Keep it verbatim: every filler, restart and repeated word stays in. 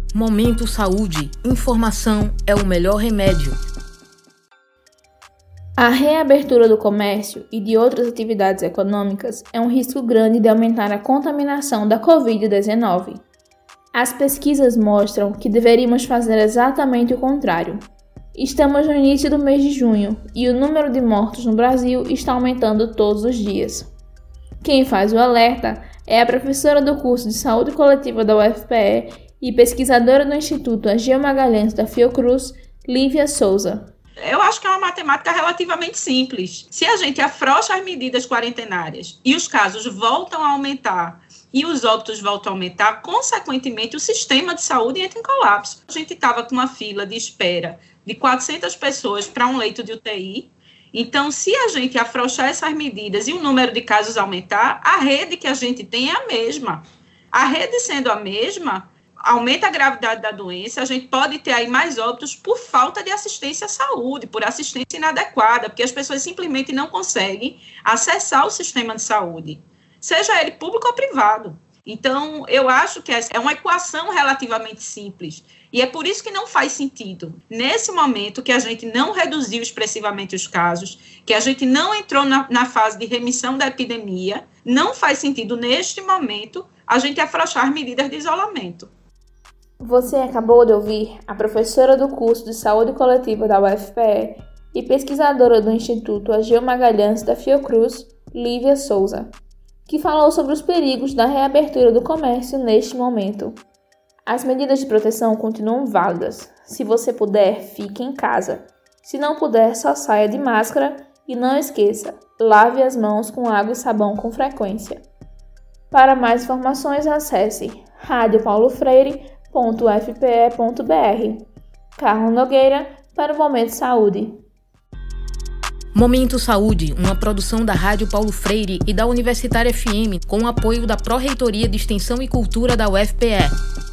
Momento Saúde. Informação é o melhor remédio. A reabertura do comércio e de outras atividades econômicas é um risco grande de aumentar a contaminação da covid dezenove. As pesquisas mostram que deveríamos fazer exatamente o contrário. Estamos no início do mês de junho e o número de mortos no Brasil está aumentando todos os dias. Quem faz o alerta é a professora do curso de Saúde Coletiva da U F P E e pesquisadora do Instituto Ageu Magalhães da Fiocruz, Lívia Souza. Eu acho que é uma matemática relativamente simples. Se a gente afrouxa as medidas quarentenárias e os casos voltam a aumentar e os óbitos voltam a aumentar, consequentemente o sistema de saúde entra em colapso. A gente estava com uma fila de espera de quatrocentas pessoas para um leito de U T I. Então, se a gente afrouxar essas medidas e o número de casos aumentar, a rede que a gente tem é a mesma. A rede sendo a mesma, aumenta a gravidade da doença, a gente pode ter aí mais óbitos por falta de assistência à saúde, por assistência inadequada, porque as pessoas simplesmente não conseguem acessar o sistema de saúde, seja ele público ou privado. Então, eu acho que é uma equação relativamente simples, e é por isso que não faz sentido, nesse momento que a gente não reduziu expressivamente os casos, que a gente não entrou na, na fase de remissão da epidemia, não faz sentido, neste momento, a gente afrouxar as medidas de isolamento. Você acabou de ouvir a professora do curso de Saúde Coletiva da U F P E e pesquisadora do Instituto Ageu Magalhães da Fiocruz, Lívia Souza, que falou sobre os perigos da reabertura do comércio neste momento. As medidas de proteção continuam válidas. Se você puder, fique em casa. Se não puder, só saia de máscara e não esqueça, lave as mãos com água e sabão com frequência. Para mais informações, acesse rádio paulo freire ponto u f p e ponto b r. Carlos Nogueira para o Momento Saúde. Momento Saúde, uma produção da Rádio Paulo Freire e da Universitária F M, com o apoio da Pró-Reitoria de Extensão e Cultura da U F P E.